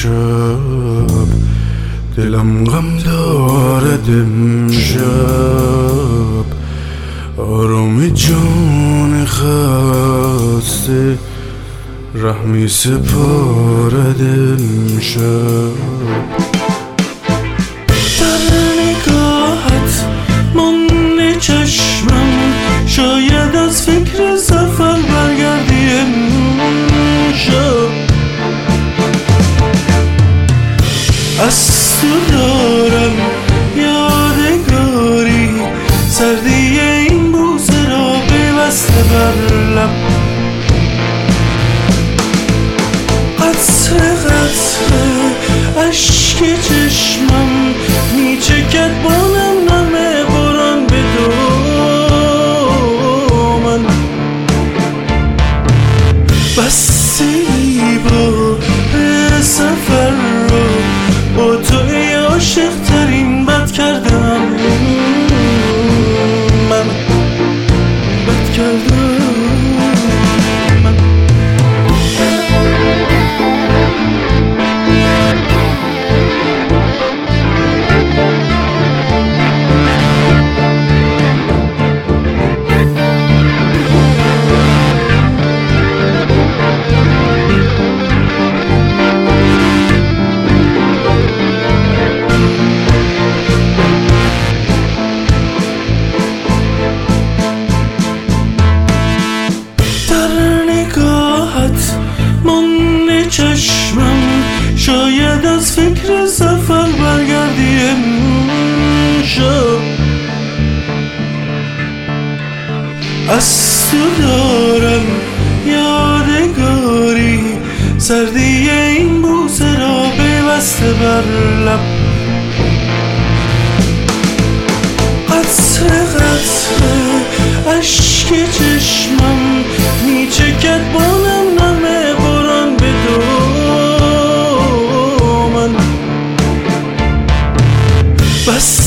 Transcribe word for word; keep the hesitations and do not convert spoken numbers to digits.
امشب، دلم غم دارد امشب، آرام جان خسته رحمی سپارد امشب. در نگاهت مانده چشمم، شاید از فکر سفر برگردی امشب. از تو دارم یادگاری، سردی این بوسه را پیوسته بر لب. قطره قطره اشک چشمم میچکد با نم نم باران به دامن. بستی با سفر رو با تو ای عاشق ترین بد کردم، من بد کردم من. مانده چشمم، شاید از فکر سفر برگردی امشب. از تو دارم یادگاری، سردی این بوسه را پیوسته بر لب. قطره قطره اشک چشمم میچکد با نم نم باران به دامن. بس